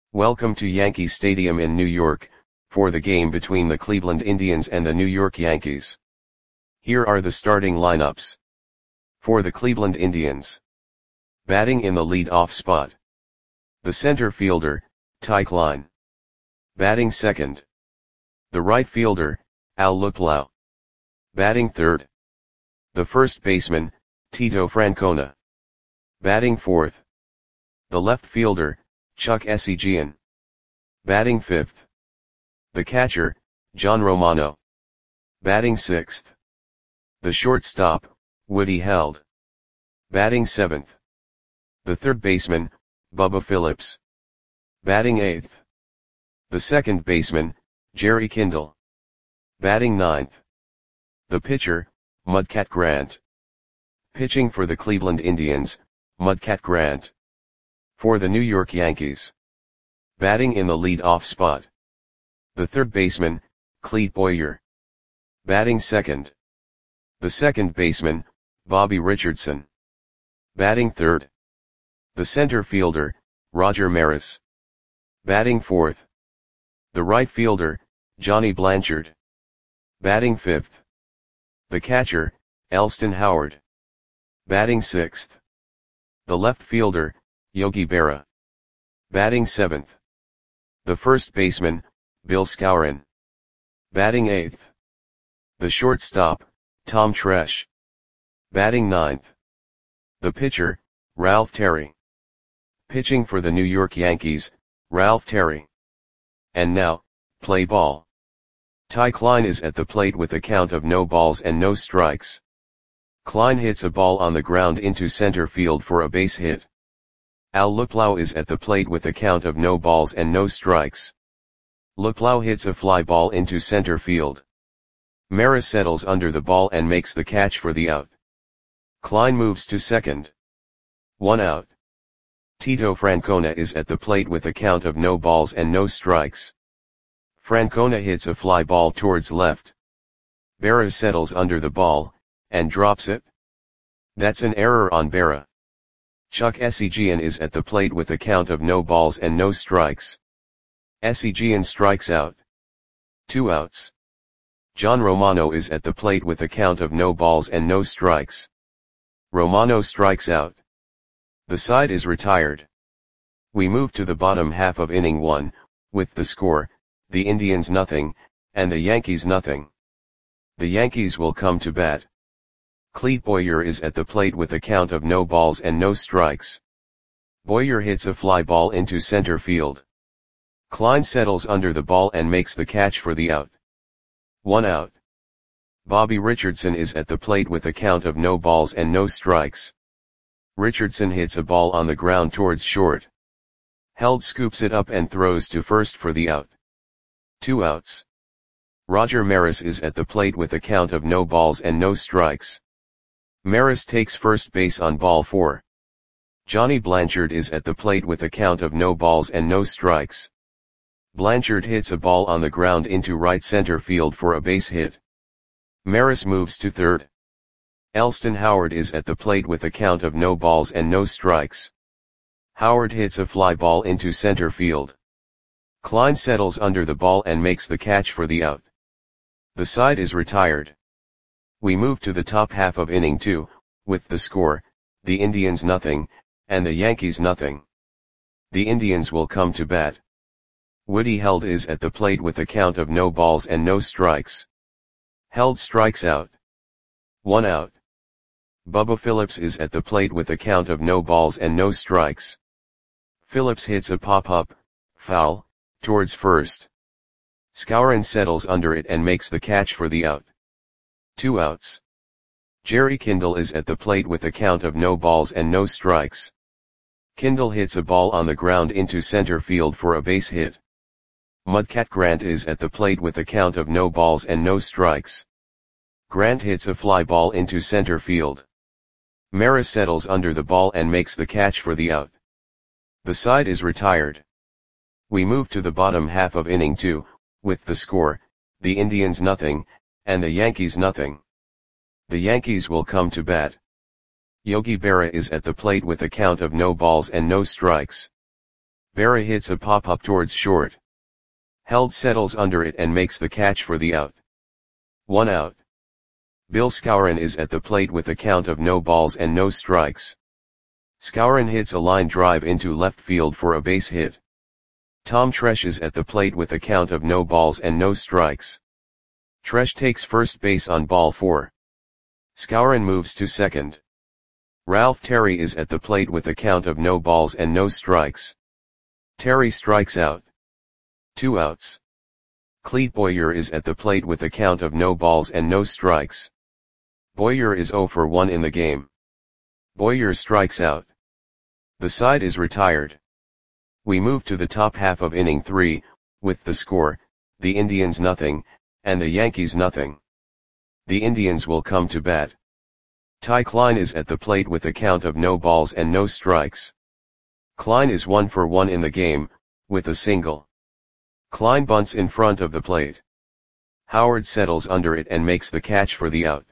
Welcome to Yankee Stadium in New York, for the game between the Cleveland Indians and the New York Yankees. Here are the starting lineups. For the Cleveland Indians. Batting in the lead-off spot. The center fielder, Ty Klein. Batting second. The right fielder, Al Luplow. Batting third. The first baseman, Tito Francona. Batting fourth. The left fielder, Chuck Essegian. Batting fifth. The catcher, John Romano. Batting sixth. The shortstop, Woody Held. Batting seventh. The third baseman, Bubba Phillips. Batting eighth. The second baseman, Jerry Kindle. Batting ninth. The pitcher, Mudcat Grant. Pitching for the Cleveland Indians, Mudcat Grant. For the New York Yankees. Batting in the lead-off spot. The third baseman, Clete Boyer. Batting second. The second baseman, Bobby Richardson. Batting third. The center fielder, Roger Maris. Batting fourth. The right fielder, Johnny Blanchard. Batting fifth. The catcher, Elston Howard. Batting sixth. The left fielder, Yogi Berra. Batting seventh. The first baseman, Bill Skowron. Batting eighth. The shortstop, Tom Tresh. Batting ninth. The pitcher, Ralph Terry. Pitching for the New York Yankees, Ralph Terry. And now, play ball. Ty Klein is at the plate with a count of no balls and no strikes. Klein hits a ball on the ground into center field for a base hit. Al Luplow is at the plate with a count of no balls and no strikes. Luplow hits a fly ball into center field. Maris settles under the ball and makes the catch for the out. Klein moves to second. 1 out. Tito Francona is at the plate with a count of no balls and no strikes. Francona hits a fly ball towards left. Berra settles under the ball, and drops it. That's an error on Berra. Chuck Essegian is at the plate with a count of no balls and no strikes. Essegian strikes out. 2 outs. John Romano is at the plate with a count of no balls and no strikes. Romano strikes out. The side is retired. We move to the bottom half of inning 1, with the score, the Indians nothing, and the Yankees nothing. The Yankees will come to bat. Clete Boyer is at the plate with a count of no balls and no strikes. Boyer hits a fly ball into center field. Klein settles under the ball and makes the catch for the out. 1 out. Bobby Richardson is at the plate with a count of no balls and no strikes. Richardson hits a ball on the ground towards short. Held scoops it up and throws to first for the out. 2 outs. Roger Maris is at the plate with a count of no balls and no strikes. Maris takes first base on ball 4. Johnny Blanchard is at the plate with a count of no balls and no strikes. Blanchard hits a ball on the ground into right center field for a base hit. Maris moves to third. Elston Howard is at the plate with a count of no balls and no strikes. Howard hits a fly ball into center field. Klein settles under the ball and makes the catch for the out. The side is retired. We move to the top half of inning 2, with the score, the Indians nothing, and the Yankees nothing. The Indians will come to bat. Woody Held is at the plate with a count of no balls and no strikes. Held strikes out. 1 out. Bubba Phillips is at the plate with a count of no balls and no strikes. Phillips hits a pop-up, foul, towards first. Skowron settles under it and makes the catch for the out. 2 outs. Jerry Kindle is at the plate with a count of no balls and no strikes. Kindle hits a ball on the ground into center field for a base hit. Mudcat Grant is at the plate with a count of no balls and no strikes. Grant hits a fly ball into center field. Maris settles under the ball and makes the catch for the out. The side is retired. We move to the bottom half of inning 2, with the score, the Indians nothing, and the Yankees nothing. The Yankees will come to bat. Yogi Berra is at the plate with a count of no balls and no strikes. Berra hits a pop-up towards short. Held settles under it and makes the catch for the out. 1 out. Bill Skowron is at the plate with a count of no balls and no strikes. Skowron hits a line drive into left field for a base hit. Tom Tresh is at the plate with a count of no balls and no strikes. Tresh takes first base on ball 4. Skowron moves to second. Ralph Terry is at the plate with a count of no balls and no strikes. Terry strikes out. 2 outs. Clete Boyer is at the plate with a count of no balls and no strikes. Boyer is 0 for 1 in the game. Boyer strikes out. The side is retired. We move to the top half of inning 3, with the score, the Indians nothing, and the Yankees nothing. The Indians will come to bat. Ty Klein is at the plate with a count of no balls and no strikes. Klein is 1 for 1 in the game, with a single. Klein bunts in front of the plate. Howard settles under it and makes the catch for the out.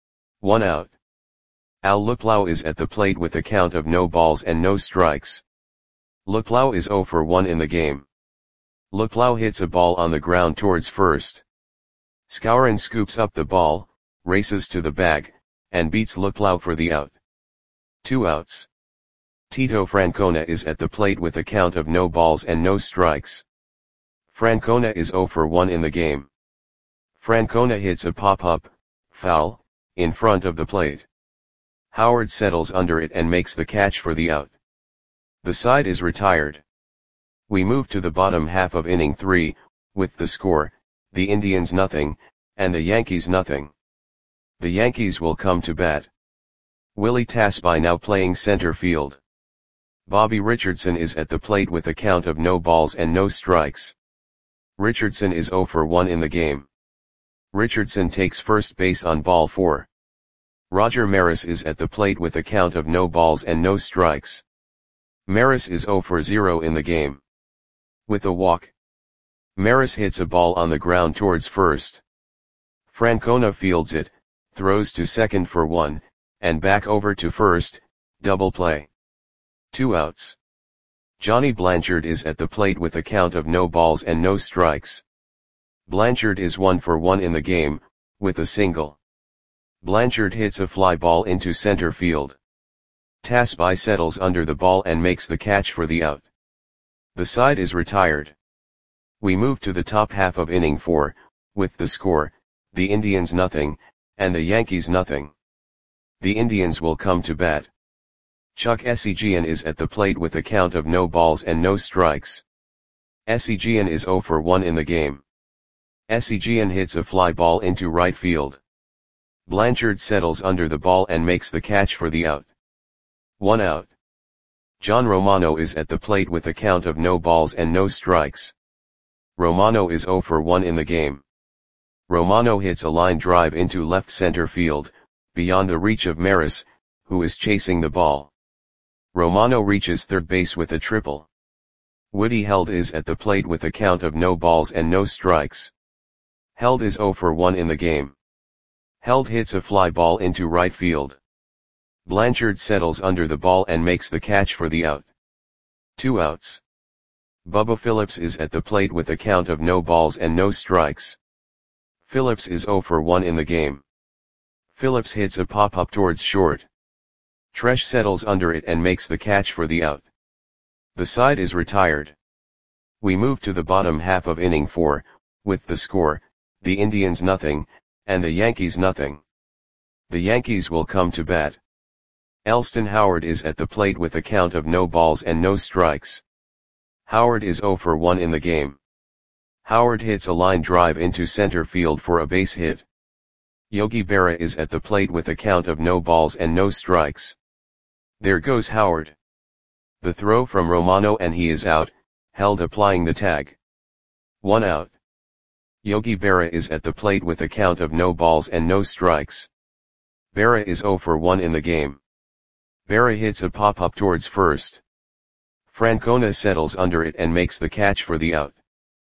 1 out. Al Luplow is at the plate with a count of no balls and no strikes. Luplow is 0 for 1 in the game. Luplow hits a ball on the ground towards first. Skowron scoops up the ball, races to the bag, and beats Luplow for the out. 2 outs. Tito Francona is at the plate with a count of no balls and no strikes. Francona is 0 for 1 in the game. Francona hits a pop-up, foul, in front of the plate. Howard settles under it and makes the catch for the out. The side is retired. We move to the bottom half of inning 3, with the score, the Indians nothing, and the Yankees nothing. The Yankees will come to bat. Willie Tasby now playing center field. Bobby Richardson is at the plate with a count of no balls and no strikes. Richardson is 0 for 1 in the game. Richardson takes first base on ball 4. Roger Maris is at the plate with a count of no balls and no strikes. Maris is 0 for 0 in the game. With a walk. Maris hits a ball on the ground towards first. Francona fields it, throws to second for 1, and back over to first, double play. 2 outs. Johnny Blanchard is at the plate with a count of no balls and no strikes. Blanchard is 1 for 1 in the game, with a single. Blanchard hits a fly ball into center field. Tasby settles under the ball and makes the catch for the out. The side is retired. We move to the top half of inning 4, with the score, the Indians nothing, and the Yankees nothing. The Indians will come to bat. Chuck Essegian is at the plate with a count of no balls and no strikes. Essegian is 0 for 1 in the game. Essegian hits a fly ball into right field. Blanchard settles under the ball and makes the catch for the out. 1 out. John Romano is at the plate with a count of no balls and no strikes. Romano is 0 for 1 in the game. Romano hits a line drive into left center field, beyond the reach of Maris, who is chasing the ball. Romano reaches third base with a triple. Woody Held is at the plate with a count of no balls and no strikes. Held is 0 for 1 in the game. Held hits a fly ball into right field. Blanchard settles under the ball and makes the catch for the out. 2 outs. Bubba Phillips is at the plate with a count of no balls and no strikes. Phillips is 0 for 1 in the game. Phillips hits a pop-up towards short. Tresh settles under it and makes the catch for the out. The side is retired. We move to the bottom half of inning 4, with the score, the Indians nothing, and the Yankees nothing. The Yankees will come to bat. Elston Howard is at the plate with a count of no balls and no strikes. Howard is 0 for 1 in the game. Howard hits a line drive into center field for a base hit. Yogi Berra is at the plate with a count of no balls and no strikes. There goes Howard. The throw from Romano and he is out, Held applying the tag. 1 out. Yogi Berra is at the plate with a count of no balls and no strikes. Berra is 0 for 1 in the game. Berra hits a pop-up towards first. Francona settles under it and makes the catch for the out.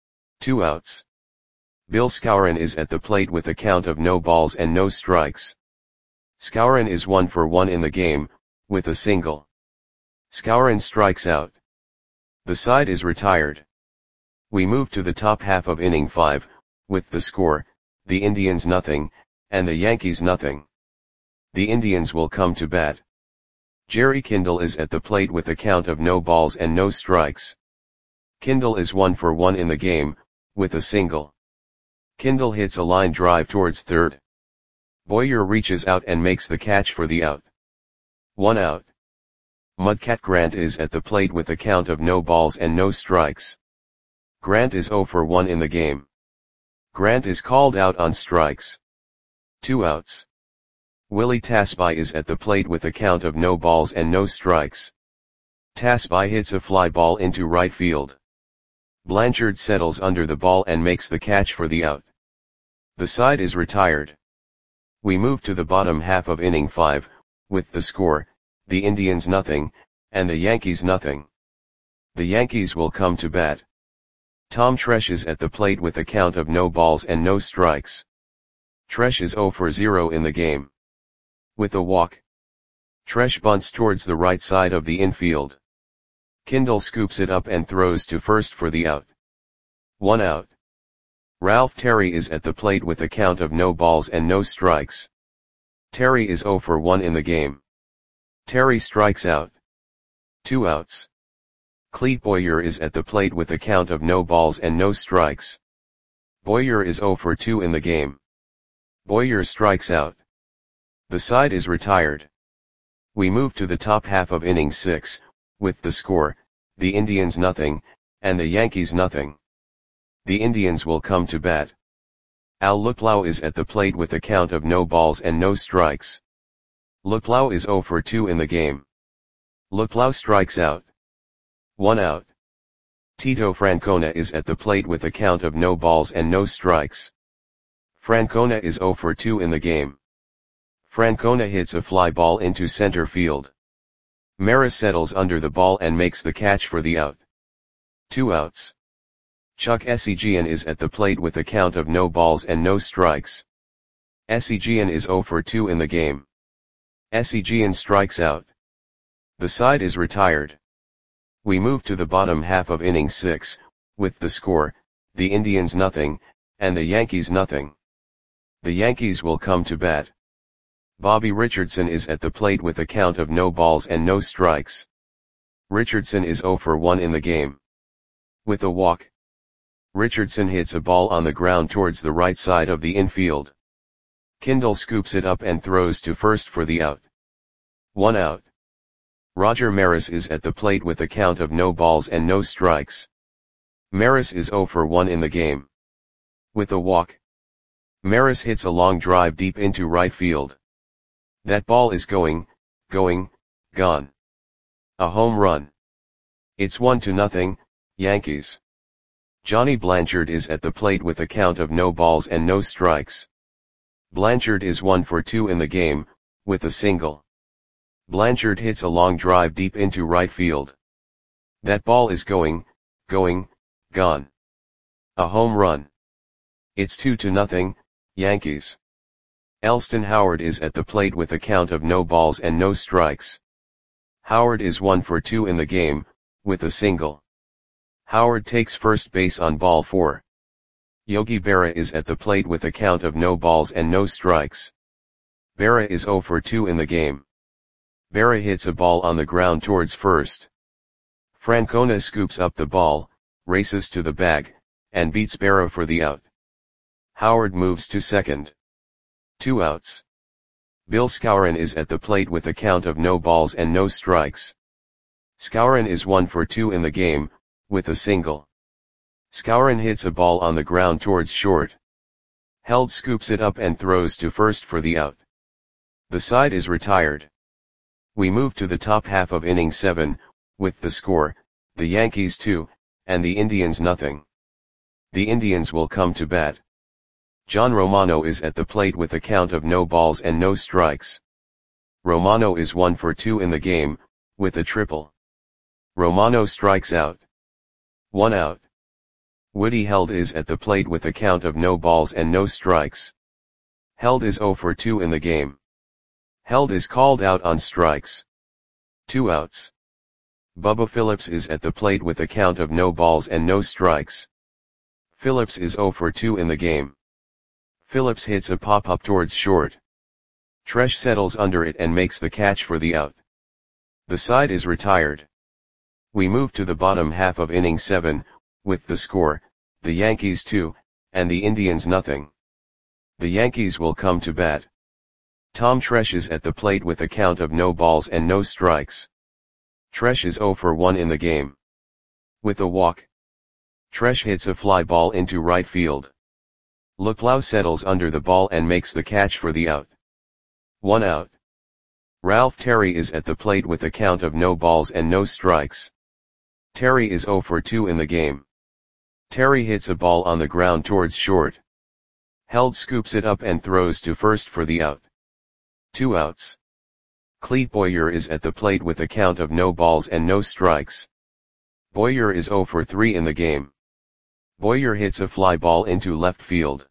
2 outs. Bill Skowron is at the plate with a count of no balls and no strikes. Skowron is 1 for 1 in the game, with a single. Skowron strikes out. The side is retired. We move to the top half of inning 5, with the score, the Indians nothing, and the Yankees nothing. The Indians will come to bat. Jerry Kindle is at the plate with a count of no balls and no strikes. Kindle is 1 for 1 in the game, with a single. Kindle hits a line drive towards third. Boyer reaches out and makes the catch for the out. 1 out. Mudcat Grant is at the plate with a count of no balls and no strikes. Grant is 0 for 1 in the game. Grant is called out on strikes. 2 outs. Willie Tasby is at the plate with a count of no balls and no strikes. Tasby hits a fly ball into right field. Blanchard settles under the ball and makes the catch for the out. The side is retired. We move to the bottom half of inning 5, with the score, the Indians nothing, and the Yankees nothing. The Yankees will come to bat. Tom Tresh is at the plate with a count of no balls and no strikes. Tresh is 0 for 0 in the game. With a walk. Tresh bunts towards the right side of the infield. Kindle scoops it up and throws to first for the out. 1 out. Ralph Terry is at the plate with a count of no balls and no strikes. Terry is 0 for 1 in the game. Terry strikes out. 2 outs. Clete Boyer is at the plate with a count of no balls and no strikes. Boyer is 0 for 2 in the game. Boyer strikes out. The side is retired. We move to the top half of inning 6, with the score, the Indians nothing, and the Yankees nothing. The Indians will come to bat. Al Luplow is at the plate with a count of no balls and no strikes. Luplow is 0 for 2 in the game. Luplow strikes out. 1 out. Tito Francona is at the plate with a count of no balls and no strikes. Francona is 0 for 2 in the game. Francona hits a fly ball into center field. Maris settles under the ball and makes the catch for the out. 2 outs. Chuck Esigian is at the plate with a count of no balls and no strikes. Esigian is 0 for 2 in the game. Esigian strikes out. The side is retired. We move to the bottom half of inning 6, with the score, the Indians nothing, and the Yankees nothing. The Yankees will come to bat. Bobby Richardson is at the plate with a count of no balls and no strikes. Richardson is 0 for 1 in the game. With a walk. Richardson hits a ball on the ground towards the right side of the infield. Kindle scoops it up and throws to first for the out. 1 out. Roger Maris is at the plate with a count of no balls and no strikes. Maris is 0 for 1 in the game. With a walk. Maris hits a long drive deep into right field. That ball is going, gone. A home run. It's 1-0, Yankees. Johnny Blanchard is at the plate with a count of no balls and no strikes. Blanchard is 1 for 2 in the game, with a single. Blanchard hits a long drive deep into right field. That ball is going, gone. A home run. It's 2-0, Yankees. Elston Howard is at the plate with a count of no balls and no strikes. Howard is 1 for 2 in the game, with a single. Howard takes first base on ball 4. Yogi Berra is at the plate with a count of no balls and no strikes. Berra is 0 for 2 in the game. Berra hits a ball on the ground towards first. Francona scoops up the ball, races to the bag, and beats Berra for the out. Howard moves to second. 2 outs. Bill Skowron is at the plate with a count of no balls and no strikes. Skowron is 1 for 2 in the game, with a single. Skowron hits a ball on the ground towards short. Held scoops it up and throws to first for the out. The side is retired. We move to the top half of inning 7, with the score, the Yankees 2, and the Indians nothing. The Indians will come to bat. John Romano is at the plate with a count of no balls and no strikes. Romano is 1 for 2 in the game, with a triple. Romano strikes out. 1 out. Woody Held is at the plate with a count of no balls and no strikes. Held is 0 for 2 in the game. Held is called out on strikes. 2 outs. Bubba Phillips is at the plate with a count of no balls and no strikes. Phillips is 0 for 2 in the game. Phillips hits a pop-up towards short. Tresh settles under it and makes the catch for the out. The side is retired. We move to the bottom half of inning 7, with the score, the Yankees 2, and the Indians nothing. The Yankees will come to bat. Tom Tresh is at the plate with a count of no balls and no strikes. Tresh is 0 for 1 in the game. With a walk, Tresh hits a fly ball into right field. Luplow settles under the ball and makes the catch for the out. 1 out. Ralph Terry is at the plate with a count of no balls and no strikes. Terry is 0 for 2 in the game. Terry hits a ball on the ground towards short. Held scoops it up and throws to first for the out. 2 outs. Clete Boyer is at the plate with a count of no balls and no strikes. Boyer is 0 for 3 in the game. Boyer hits a fly ball into left field.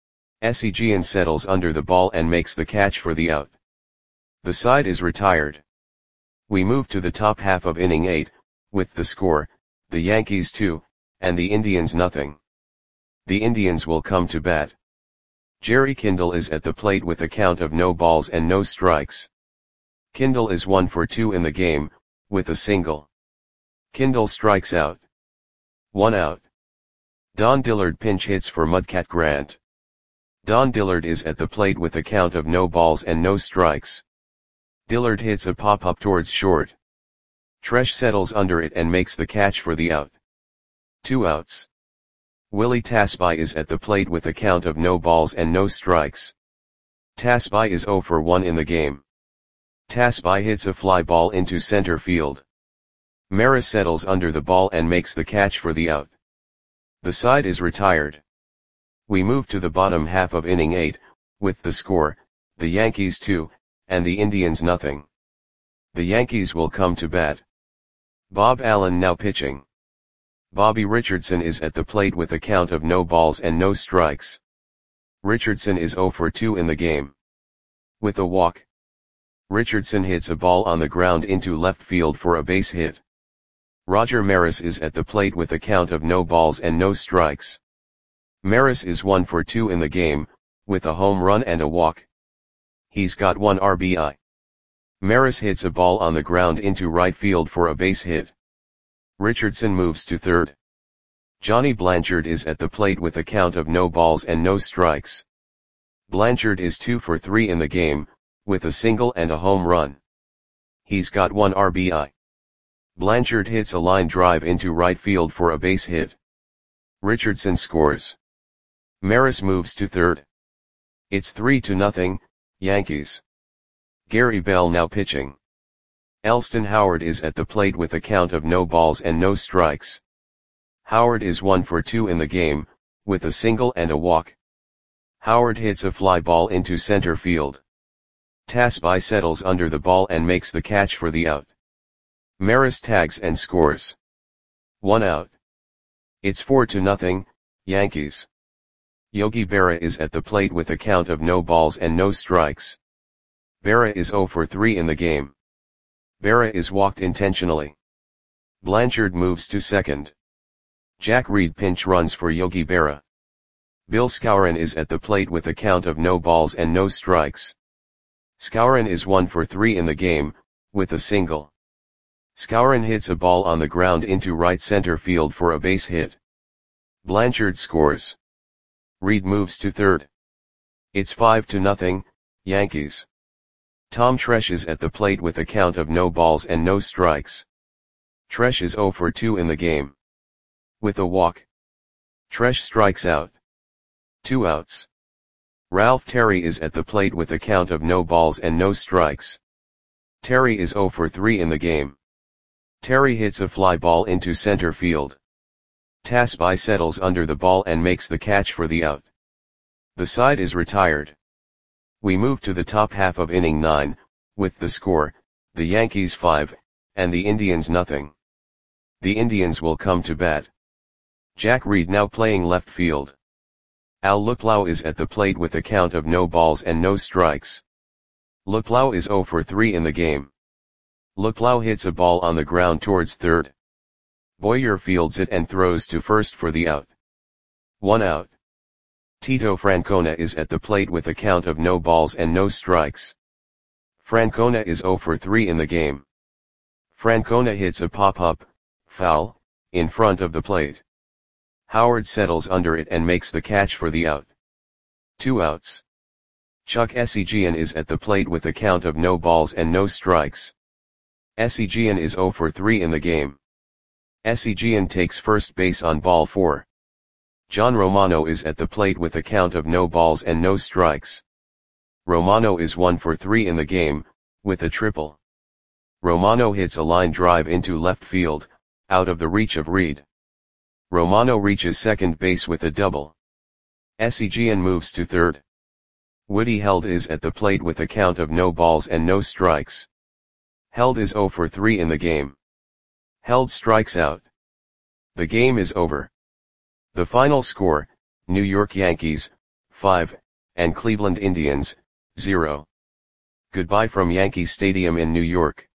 Seguin settles under the ball and makes the catch for the out. The side is retired. We move to the top half of inning 8, with the score, the Yankees 2, and the Indians nothing. The Indians will come to bat. Jerry Kindle is at the plate with a count of no balls and no strikes. Kindle is 1 for 2 in the game, with a single. Kindle strikes out. 1 out. Don Dillard pinch hits for Mudcat Grant. Don Dillard is at the plate with a count of no balls and no strikes. Dillard hits a pop-up towards short. Tresh settles under it and makes the catch for the out. 2 outs. Willie Tasby is at the plate with a count of no balls and no strikes. Tasby is 0 for 1 in the game. Tasby hits a fly ball into center field. Maris settles under the ball and makes the catch for the out. The side is retired. We move to the bottom half of inning 8, with the score, the Yankees 2, and the Indians nothing. The Yankees will come to bat. Bob Allen now pitching. Bobby Richardson is at the plate with a count of no balls and no strikes. Richardson is 0 for 2 in the game. With a walk, Richardson hits a ball on the ground into left field for a base hit. Roger Maris is at the plate with a count of no balls and no strikes. Maris is 1 for 2 in the game, with a home run and a walk. He's got 1 RBI. Maris hits a ball on the ground into right field for a base hit. Richardson moves to third. Johnny Blanchard is at the plate with a count of no balls and no strikes. Blanchard is 2 for 3 in the game, with a single and a home run. He's got 1 RBI. Blanchard hits a line drive into right field for a base hit. Richardson scores. Maris moves to third. It's 3-0, Yankees. Gary Bell now pitching. Elston Howard is at the plate with a count of no balls and no strikes. Howard is 1 for 2 in the game, with a single and a walk. Howard hits a fly ball into center field. Tasby settles under the ball and makes the catch for the out. Maris tags and scores. 1 out. It's 4-0, Yankees. Yogi Berra is at the plate with a count of no balls and no strikes. Berra is 0 for 3 in the game. Berra is walked intentionally. Blanchard moves to second. Jack Reed pinch runs for Yogi Berra. Bill Skowron is at the plate with a count of no balls and no strikes. Skowron is 1 for 3 in the game, with a single. Skowron hits a ball on the ground into right center field for a base hit. Blanchard scores. Reed moves to third. It's 5-0, Yankees. Tom Tresh is at the plate with a count of no balls and no strikes. Tresh is 0 for 2 in the game. With a walk, Tresh strikes out. 2 outs. Ralph Terry is at the plate with a count of no balls and no strikes. Terry is 0 for 3 in the game. Terry hits a fly ball into center field. Tasby settles under the ball and makes the catch for the out. The side is retired. We move to the top half of inning 9, with the score, the Yankees 5, and the Indians nothing. The Indians will come to bat. Jack Reed now playing left field. Al Luplow is at the plate with a count of no balls and no strikes. Luplow is 0 for 3 in the game. Luplow hits a ball on the ground towards third. Boyer fields it and throws to first for the out. 1 out. Tito Francona is at the plate with a count of no balls and no strikes. Francona is 0 for 3 in the game. Francona hits a pop-up, foul, in front of the plate. Howard settles under it and makes the catch for the out. 2 outs. Chuck Esigian is at the plate with a count of no balls and no strikes. Esigian is 0 for 3 in the game. Esigian takes first base on ball 4. John Romano is at the plate with a count of no balls and no strikes. Romano is 1 for 3 in the game, with a triple. Romano hits a line drive into left field, out of the reach of Reed. Romano reaches second base with a double. Esigian moves to third. Woody Held is at the plate with a count of no balls and no strikes. Held is 0 for 3 in the game. Held strikes out. The game is over. The final score, New York Yankees, 5, and Cleveland Indians, 0. Goodbye from Yankee Stadium in New York.